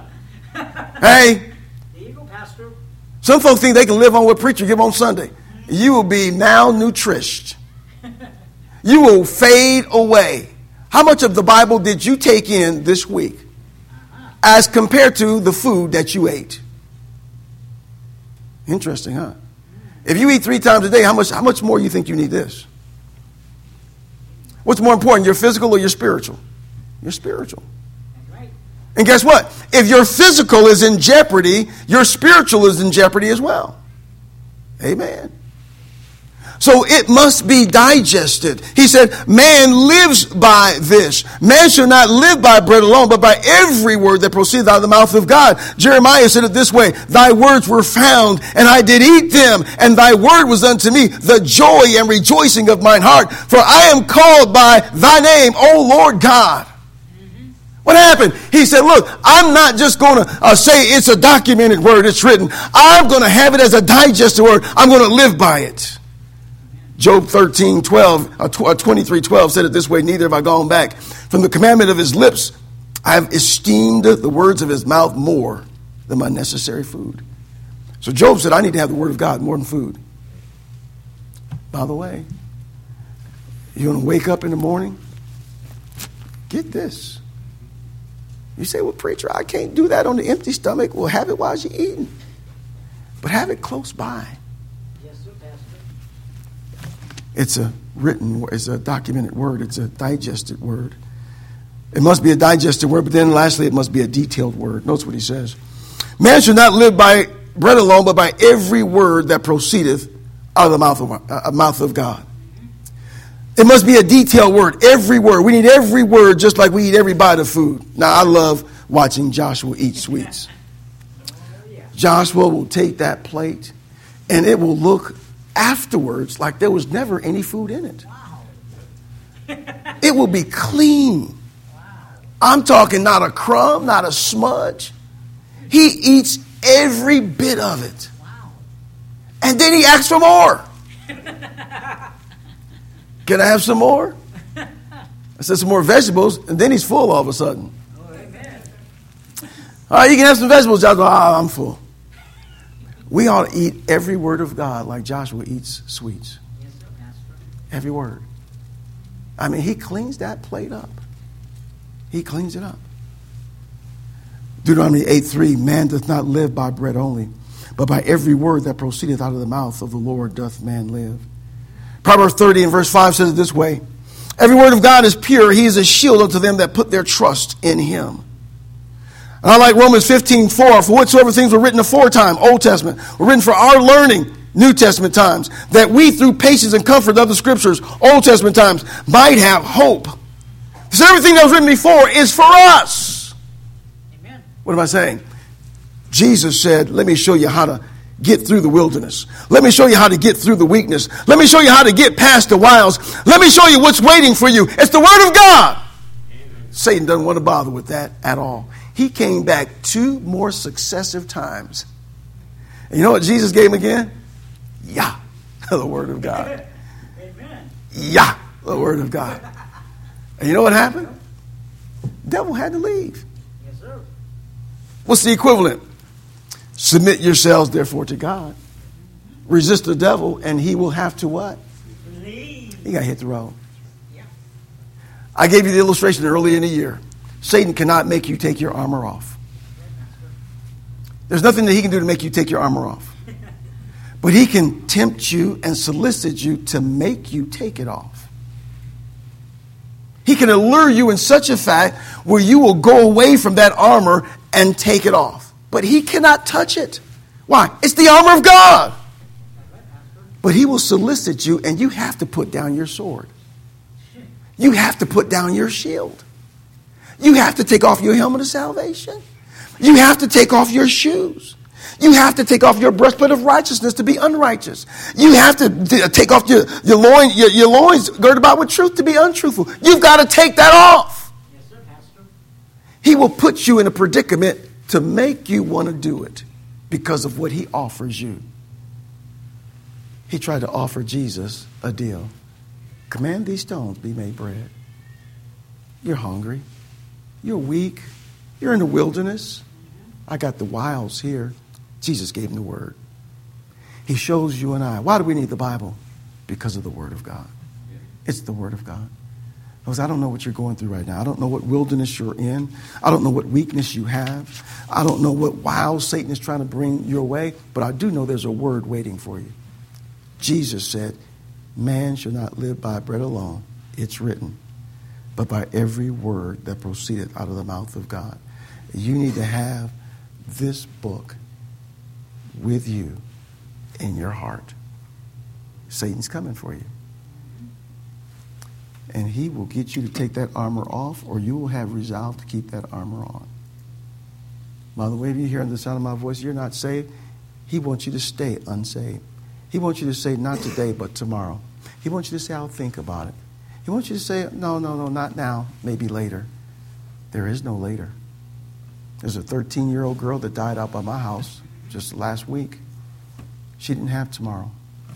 Hey, There you go, Pastor. some folks think they can live on what preacher give on Sunday. you will be malnourished. You will fade away. How much of the Bible did you take in this week as compared to the food that you ate? Interesting, huh? If you eat 3 times a day, how much more you think you need this? What's more important, your physical or your spiritual? Your spiritual. And guess what? If your physical is in jeopardy, your spiritual is in jeopardy as well. Amen. So it must be digested. He said, man lives by this. Man shall not live by bread alone, but by every word that proceedeth out of the mouth of God. Jeremiah said it this way, thy words were found, and I did eat them, and thy word was unto me the joy and rejoicing of mine heart. For I am called by thy name, O Lord God. What happened? He said, look, I'm not just going to say it's a documented word, it's written. I'm going to have it as a digested word. I'm going to live by it. Job 23:12 said it this way, neither have I gone back from the commandment of his lips. I have esteemed the words of his mouth more than my necessary food. So Job said, I need to have the word of God more than food. By the way, you want to wake up in the morning? Get this. You say, well, preacher, I can't do that on the empty stomach. Well, have it while you're eating. But have it close by. Yes, sir, Pastor. It's a written, it's a documented word. It's a digested word. It must be a digested word, but then lastly, it must be a detailed word. Notice what he says. Man should not live by bread alone, but by every word that proceedeth out of the mouth of God. It must be a detailed word. Every word. We need every word just like we eat every bite of food. Now, I love watching Joshua eat sweets. Joshua will take that plate and it will look afterwards like there was never any food in it. It will be clean. I'm talking not a crumb, not a smudge. He eats every bit of it. And then he asks for more. Can I have some more? I said some more vegetables, and then he's full all of a sudden. All right, you can have some vegetables, Joshua. I'm full. We ought to eat every word of God like Joshua eats sweets. Every word. I mean, he cleans that plate up. He cleans it up. Deuteronomy 8:3, man doth not live by bread only, but by every word that proceedeth out of the mouth of the Lord doth man live. Proverbs 30 and verse 5 says it this way, every word of God is pure. He is a shield unto them that put their trust in him. And I like Romans 15:4, for whatsoever things were written aforetime, Old Testament, were written for our learning, New Testament times, that we through patience and comfort of the scriptures, Old Testament times, might have hope. So everything that was written before is for us. Amen. What am I saying? Jesus said, let me show you how to get through the wilderness. Let me show you how to get through the weakness. Let me show you how to get past the wiles. Let me show you what's waiting for you. It's the word of God. Amen. Satan doesn't want to bother with that at all. He came back 2 more successive times. And you know what Jesus gave him again? Yeah, the word of God. Amen. Yeah, the word of God. And you know what happened? The devil had to leave. Yes, sir. What's the equivalent? Submit yourselves, therefore, to God. Resist the devil, and he will have to what? Leave. He got to hit the road. Yeah. I gave you the illustration earlier in the year. Satan cannot make you take your armor off. There's nothing that he can do to make you take your armor off. But he can tempt you and solicit you to make you take it off. He can allure you in such a fact where you will go away from that armor and take it off. But he cannot touch it. Why? It's the armor of God. But he will solicit you, and you have to put down your sword. You have to put down your shield. You have to take off your helmet of salvation. You have to take off your shoes. You have to take off your breastplate of righteousness to be unrighteous. You have to take off your loins girded about with truth to be untruthful. You've got to take that off. Yes, sir, Pastor. He will put you in a predicament to make you want to do it because of what he offers you. He tried to offer Jesus a deal. Command these stones be made bread. You're hungry. You're weak. You're in the wilderness. I got the wiles here. Jesus gave him the word. He shows you and I. Why do we need the Bible? Because of the Word of God. It's the Word of God. Because I don't know what you're going through right now. I don't know what wilderness you're in. I don't know what weakness you have. I don't know what wiles Satan is trying to bring your way. But I do know there's a word waiting for you. Jesus said, man shall not live by bread alone. It's written. But by every word that proceeded out of the mouth of God. You need to have this book with you in your heart. Satan's coming for you. And he will get you to take that armor off, or you will have resolve to keep that armor on. By the way, if you hear the sound of my voice, you're not saved. He wants you to stay unsaved. He wants you to say, not today, but tomorrow. He wants you to say, I'll think about it. He wants you to say, no, not now, maybe later. There is no later. There's a 13-year-old girl that died out by my house just last week. She didn't have tomorrow.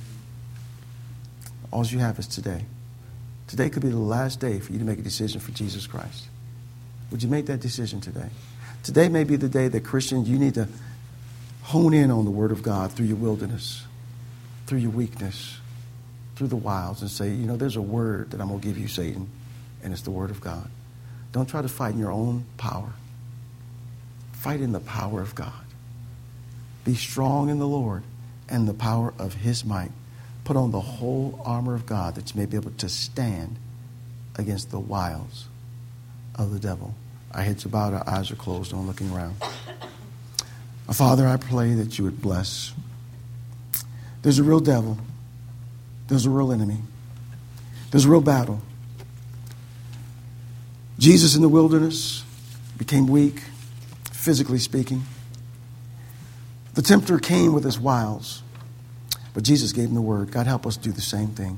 All you have is today. Today could be the last day for you to make a decision for Jesus Christ. Would you make that decision today? Today may be the day that Christians, you need to hone in on the Word of God through your wilderness, through your weakness, through the wiles, and say, there's a word that I'm going to give you, Satan, and it's the Word of God. Don't try to fight in your own power. Fight in the power of God. Be strong in the Lord and the power of His might. Put on the whole armor of God that you may be able to stand against the wiles of the devil. Our heads are bowed, our eyes are closed, no one looking around. Father, I pray that you would bless. There's a real devil. There's a real enemy. There's a real battle. Jesus in the wilderness became weak, physically speaking. The tempter came with his wiles. But Jesus gave him the word. God, help us do the same thing.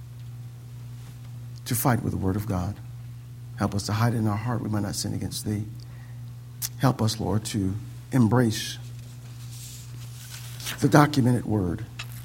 To fight with the Word of God. Help us to hide it in our heart. We might not sin against Thee. Help us, Lord, to embrace the documented Word.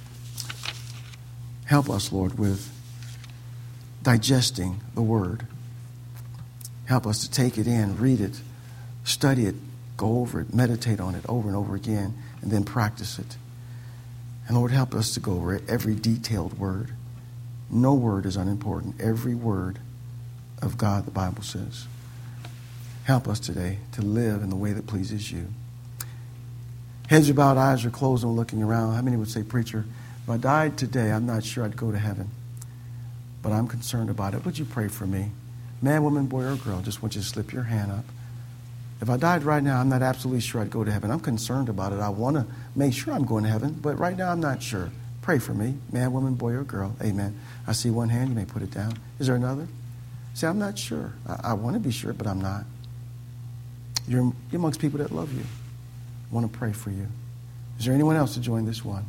Help us, Lord, with digesting the Word. Help us to take it in, read it, study it, go over it, meditate on it over and over again, and then practice it. And Lord, help us to go over every detailed word. No word is unimportant. Every word of God, the Bible says. Help us today to live in the way that pleases you. Heads are bowed, eyes are closed, and looking around. How many would say, preacher, if I died today, I'm not sure I'd go to heaven. But I'm concerned about it. Would you pray for me? Man, woman, boy, or girl, just want you to slip your hand up. If I died right now, I'm not absolutely sure I'd go to heaven. I'm concerned about it. I want to make sure I'm going to heaven, but right now I'm not sure. Pray for me. Man, woman, boy, or girl. Amen. I see one hand. You may put it down. Is there another? Say, I'm not sure. I want to be sure, but I'm not. You're amongst people that love you. I want to pray for you. Is there anyone else to join this one?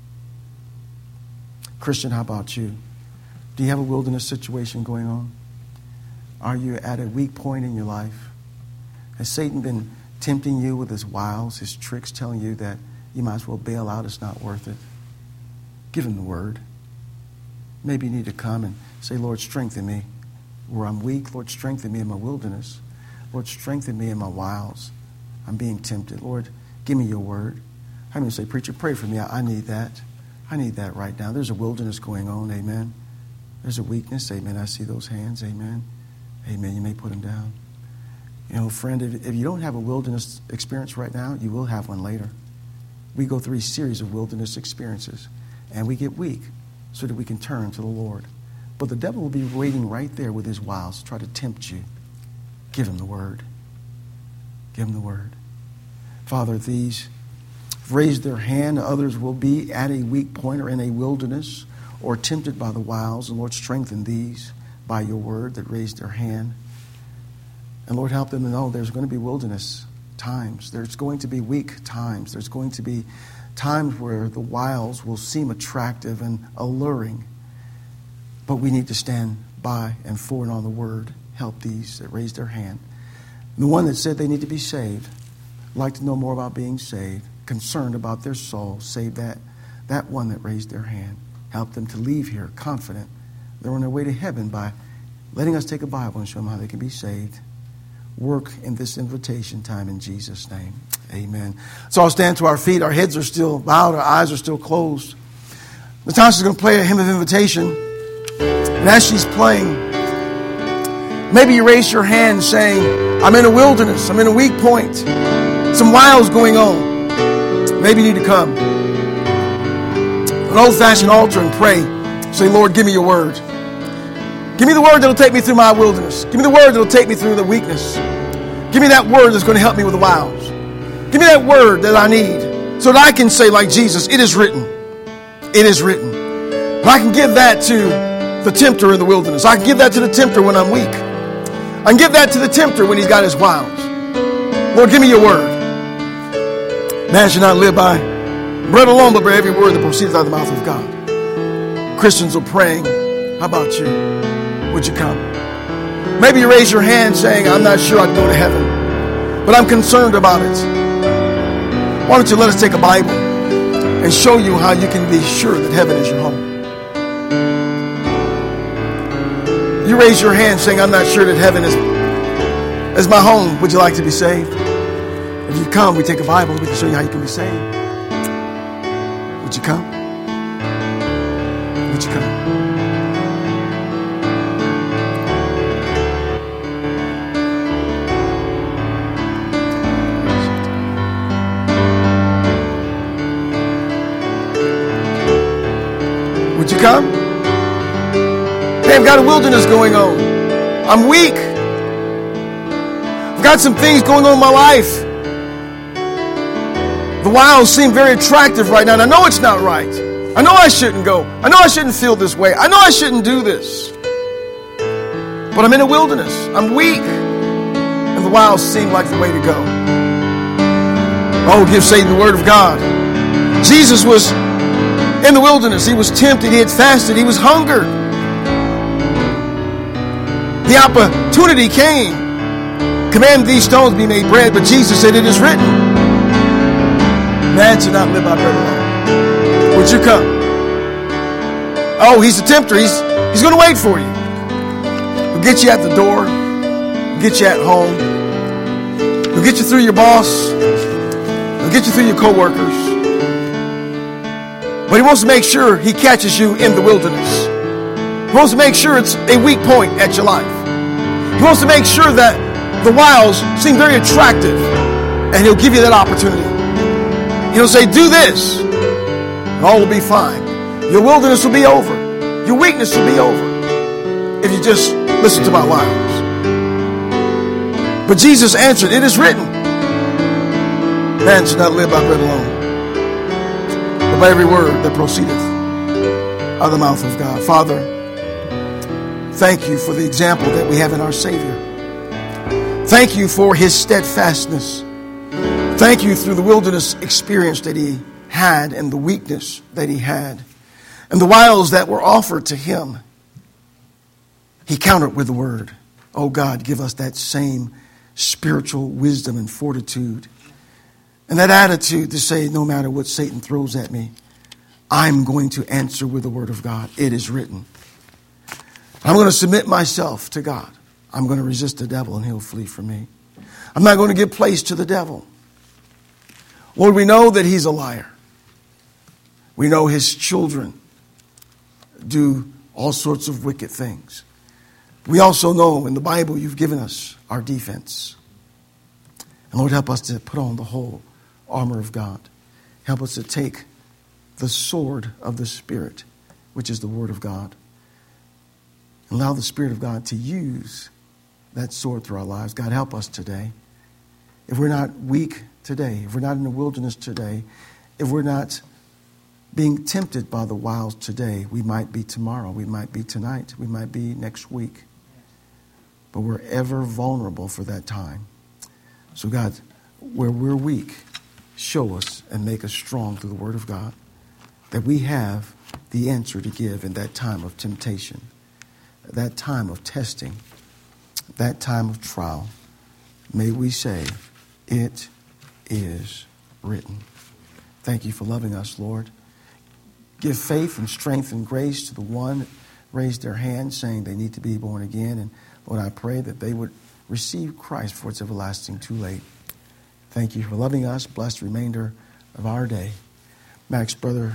Christian, how about you? Do you have a wilderness situation going on? Are you at a weak point in your life? Has Satan been tempting you with his wiles, his tricks, telling you that you might as well bail out, it's not worth it? Give him the word. Maybe you need to come and say, Lord, strengthen me where I'm weak. Lord, strengthen me in my wilderness. Lord, strengthen me in my wiles. I'm being tempted. Lord, give me your word. I'm going to say, preacher, pray for me. I need that. I need that right now. There's a wilderness going on. Amen. There's a weakness. Amen. I see those hands. Amen. Amen. You may put them down. Friend, if you don't have a wilderness experience right now, you will have one later. We go through a series of wilderness experiences, and we get weak so that we can turn to the Lord. But the devil will be waiting right there with his wiles to try to tempt you. Give him the word. Give him the word. Father, these raised their hand. Others will be at a weak point or in a wilderness or tempted by the wiles. And Lord, strengthen these by your word that raised their hand. And Lord, help them to know there's going to be wilderness times. There's going to be weak times. There's going to be times where the wiles will seem attractive and alluring. But we need to stand by and for and on the word. Help these that raised their hand. The one that said they need to be saved, like to know more about being saved, concerned about their soul, save that one that raised their hand. Help them to leave here confident they're on their way to heaven by letting us take a Bible and show them how they can be saved. work in this invitation time in Jesus' name. Amen. So I'll stand to our feet. Our heads are still bowed. Our eyes are still closed. Natasha's going to play a hymn of invitation. And as she's playing, maybe you raise your hand saying, I'm in a wilderness. I'm in a weak point. Some wiles going on. Maybe you need to come. An old-fashioned altar and pray. Say, Lord, give me your word. Give me the word that'll take me through my wilderness. Give me the word that'll take me through the weakness. Give me that word that's going to help me with the wiles. Give me that word that I need so that I can say like Jesus, it is written. It is written. And I can give that to the tempter in the wilderness. I can give that to the tempter when I'm weak. I can give that to the tempter when he's got his wiles. Lord, give me your word. Man should not live by bread alone, but by every word that proceeds out of the mouth of God. Christians are praying. How about you? Would you come? Maybe you raise your hand saying, I'm not sure I'd go to heaven, but I'm concerned about it. Why don't you let us take a Bible and show you how you can be sure that heaven is your home. You raise your hand saying, I'm not sure that heaven is my home. Would you like to be saved? If you come, we take a Bible. We can show you how you can be saved. Would you come? Would you come? Would you come? Hey, I've got a wilderness going on. I'm weak. I've got some things going on in my life. The wiles seem very attractive right now, and I know it's not right. I know I shouldn't go. I know I shouldn't feel this way. I know I shouldn't do this. But I'm in a wilderness. I'm weak. And the wiles seem like the way to go. Oh, give Satan the word of God. Jesus was in the wilderness. He was tempted. He had fasted. He was hungered. The opportunity came. Command these stones be made bread. But Jesus said, it is written. Man should not live by bread alone. Would you come? Oh, he's a tempter. He's going to wait for you. He'll get you at the door. He'll get you at home. He'll get you through your boss. He'll get you through your coworkers. But he wants to make sure he catches you in the wilderness. He wants to make sure it's a weak point at your life. He wants to make sure that the wiles seem very attractive. And he'll give you that opportunity. He'll say, do this, and all will be fine. Your wilderness will be over. Your weakness will be over if you just listen to my wiles. But Jesus answered, it is written, man should not live by bread alone, but by every word that proceedeth out of the mouth of God. Father, thank you for the example that we have in our Savior. Thank you for his steadfastness. Thank you through the wilderness experience that he had and the weakness that he had and the wiles that were offered to him. He countered with the word. Oh God, give us that same spiritual wisdom and fortitude and that attitude to say, no matter what Satan throws at me, I'm going to answer with the word of God. It is written. I'm going to submit myself to God. I'm going to resist the devil and he'll flee from me. I'm not going to give place to the devil. Lord, we know that he's a liar. We know his children do all sorts of wicked things. We also know in the Bible you've given us our defense. And Lord, help us to put on the whole armor of God. Help us to take the sword of the Spirit, which is the Word of God. And allow the Spirit of God to use that sword through our lives. God, help us today. If we're not weak today, if we're not in the wilderness today, if we're not being tempted by the wiles today, we might be tomorrow, we might be tonight, we might be next week. But we're ever vulnerable for that time. So God, where we're weak, show us and make us strong through the Word of God, that we have the answer to give in that time of temptation, that time of testing, that time of trial. May we say, it is written. Thank you for loving us, Lord. Give faith and strength and grace to the one that raised their hand saying they need to be born again. And Lord, I pray that they would receive Christ for it's everlasting too late. Thank you for loving us. Blessed remainder of our day. Max, brother,